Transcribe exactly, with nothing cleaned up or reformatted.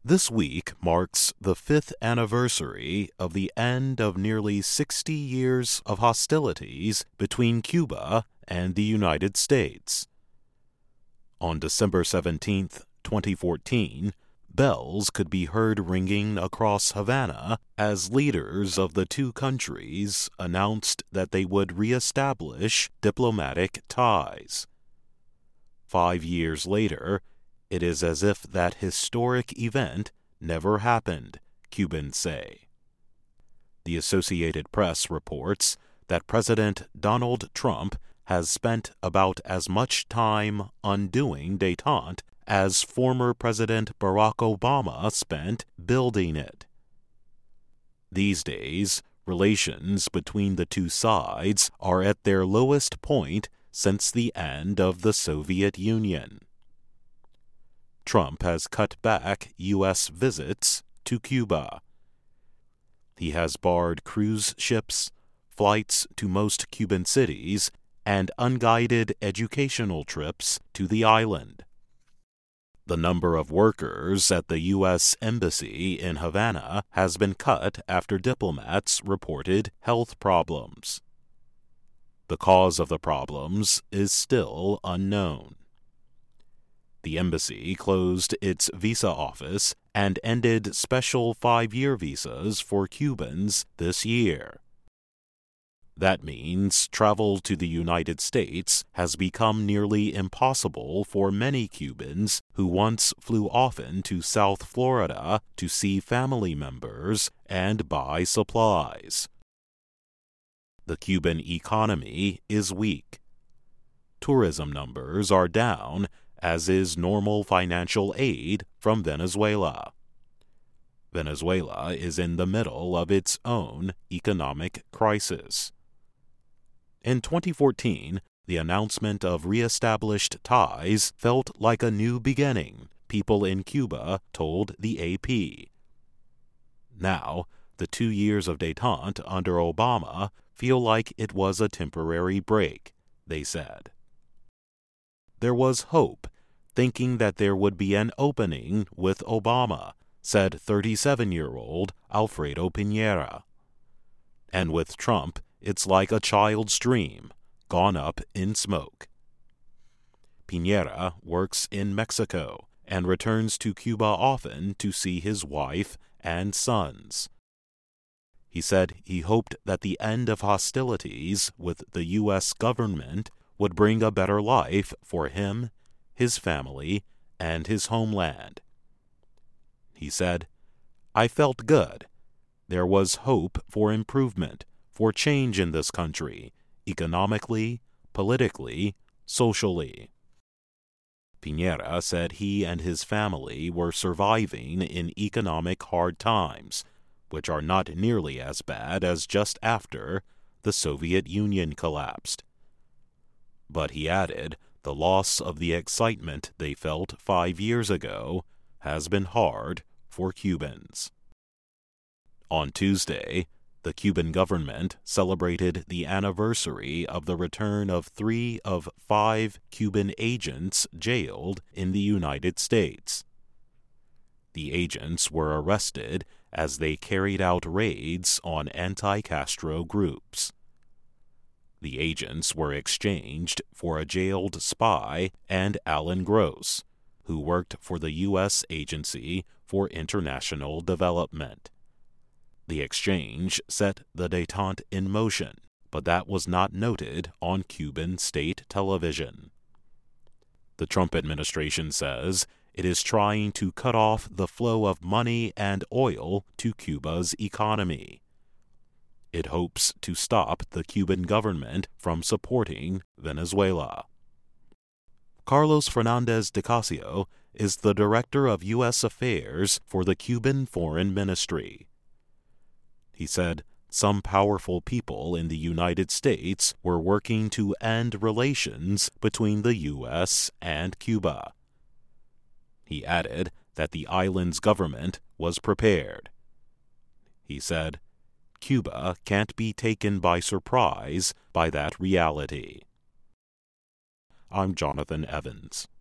This week marks the fifth anniversary of the end of nearly sixty years of hostilities between Cuba and the United States. On December seventeenth, twenty fourteen, bells could be heard ringing across Havana as leaders of the two countries announced that they would reestablish diplomatic ties. Five years later, it is as if that historic event never happened, Cubans say. The Associated Press reports that President Donald Trump has spent about as much time undoing détente as former President Barack Obama spent building it. These days, relations between the two sides are at their lowest point since the end of the Soviet Union. Trump has cut back U S visits to Cuba. He has barred cruise ships, flights to most Cuban cities, and unguided educational trips to the island. The number of workers at the U S Embassy in Havana has been cut after diplomats reported health problems. The cause of the problems is still unknown. The embassy closed its visa office and ended special five-year visas for Cubans this year. That means travel to the United States has become nearly impossible for many Cubans who once flew often to South Florida to see family members and buy supplies. The Cuban economy is weak. Tourism numbers are down, as is normal financial aid from Venezuela. Venezuela is in the middle of its own economic crisis. In twenty fourteen, the announcement of reestablished ties felt like a new beginning, people in Cuba told the A P. Now, the two years of détente under Obama feel like it was a temporary break, they said. There was hope, thinking that there would be an opening with Obama, said thirty-seven-year-old Alfredo Piñera. And with Trump, it's like a child's dream, gone up in smoke. Piñera works in Mexico and returns to Cuba often to see his wife and sons. He said he hoped that the end of hostilities with the U S government would bring a better life for him, his family, and his homeland. He said, "I felt good. There was hope for improvement, for change in this country, economically, politically, socially." Piñera said he and his family were surviving in economic hard times, which are not nearly as bad as just after the Soviet Union collapsed. But he added, the loss of the excitement they felt five years ago has been hard for Cubans. On Tuesday, the Cuban government celebrated the anniversary of the return of three of five Cuban agents jailed in the United States. The agents were arrested as they carried out raids on anti-Castro groups. The agents were exchanged for a jailed spy and Alan Gross, who worked for the U S Agency for International Development. The exchange set the détente in motion, but that was not noted on Cuban state television. The Trump administration says it is trying to cut off the flow of money and oil to Cuba's economy. It hopes to stop the Cuban government from supporting Venezuela. Carlos Fernandez de Casio is the Director of U S Affairs for the Cuban Foreign Ministry. He said some powerful people in the United States were working to end relations between the U S and Cuba. He added that the island's government was prepared. He said, Cuba can't be taken by surprise by that reality. I'm Jonathan Evans.